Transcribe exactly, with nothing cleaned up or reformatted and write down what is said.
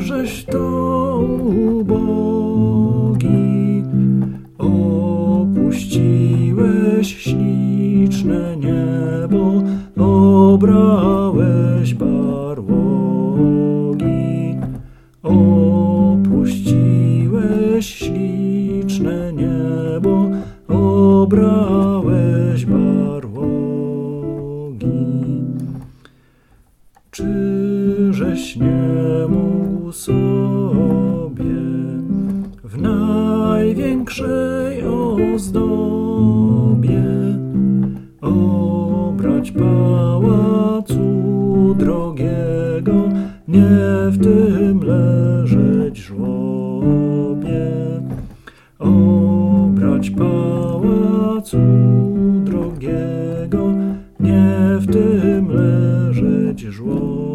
Czyżeś to ubogi opuściłeś śliczne niebo, obrałeś barłogi, opuściłeś śliczne niebo, obrałeś barłogi. Czyżeś nie mógł sobie w największej ozdobie obrać pałacu drogiego, nie w tym leżeć żłobie, obrać pałacu drogiego, nie w tym leżeć żłobie.